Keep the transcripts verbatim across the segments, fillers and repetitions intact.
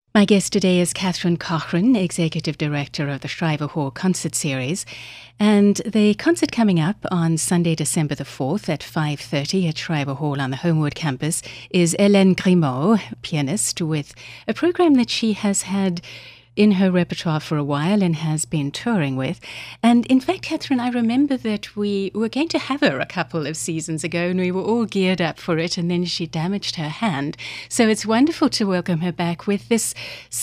My guest today is Catherine Cochrane, Executive Director of the Shriver Hall Concert Series. And the concert coming up on Sunday, December the fourth at five thirty at Shriver Hall on the Homewood campus is Hélène Grimaud, pianist, with a program that she has had in her repertoire for a while and has been touring with. And in fact, Catherine, I remember that we were going to have her a couple of seasons ago and we were all geared up for it, and then she damaged her hand. So it's wonderful to welcome her back with this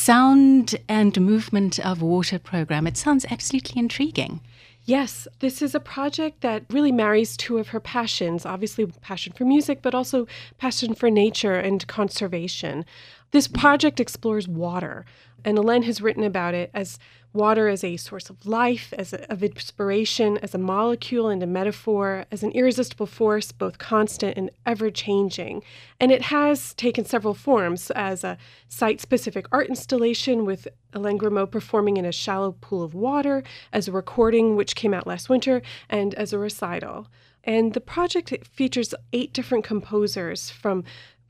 Sound and Movement of Water program. It sounds absolutely intriguing. Yes, this is a project that really marries two of her passions, obviously passion for music, but also passion for nature and conservation. This project explores water, and Hélène has written about it as water as a source of life, as a, of inspiration, as a molecule and a metaphor, as an irresistible force, both constant and ever-changing. And it has taken several forms, as a site-specific art installation with Hélène Grimaud performing in a shallow pool of water, as a recording which came out last winter, and as a recital. And the project features eight different composers, from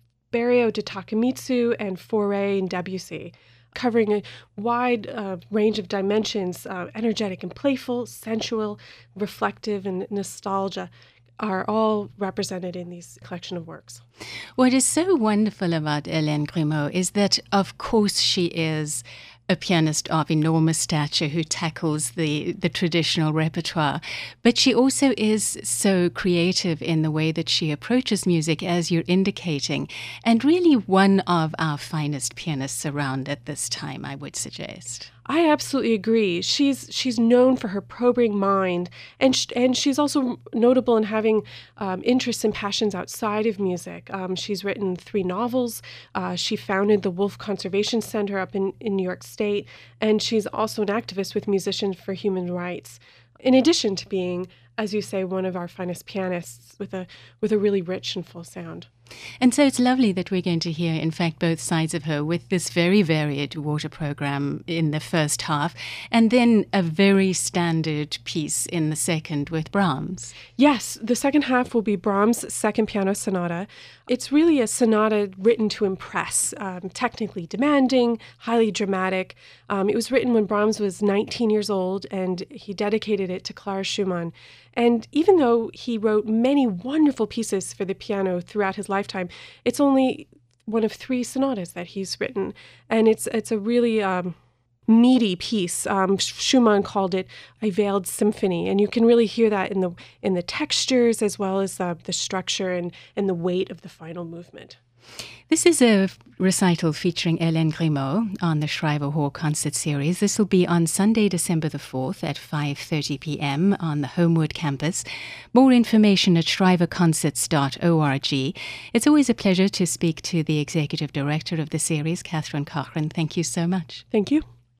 Berio to Takemitsu and Fauré and Debussy, covering a wide uh, range of dimensions, uh, energetic and playful, sensual, reflective, and nostalgia are all represented in these collection of works. What is so wonderful about Hélène Grimaud is that, of course, she is a pianist of enormous stature who tackles the, the traditional repertoire, but she also is so creative in the way that she approaches music, as you're indicating, and really one of our finest pianists around at this time, I would suggest. I absolutely agree. She's she's known for her probing mind, and sh- and she's also notable in having um, interests and passions outside of music. Um, she's written three novels. Uh, she founded the Wolf Conservation Center up in, in New York State, and she's also an activist with Musicians for Human Rights, in addition to being, as you say, one of our finest pianists with a with a really rich and full sound. And so it's lovely that we're going to hear, in fact, both sides of her with this very varied water program in the first half, and then a very standard piece in the second with Brahms. Yes, the second half will be Brahms' Second Piano Sonata. It's really a sonata written to impress, um, technically demanding, highly dramatic. Um, it was written when Brahms was nineteen years old, and he dedicated it to Clara Schumann. And even though he wrote many wonderful pieces for the piano throughout his lifetime, it's only one of three sonatas that he's written. And it's it's a really um, meaty piece. Um, Schumann called it a veiled symphony. And you can really hear that in the in the textures, as well as uh, the structure and, and the weight of the final movement. This is a recital featuring Hélène Grimaud on the Shriver Hall Concert Series. This will be on Sunday, December the fourth at five thirty p.m. on the Homewood campus. More information at shriver concerts dot org. It's always a pleasure to speak to the Executive Director of the series, Catherine Cochrane. Thank you so much. Thank you.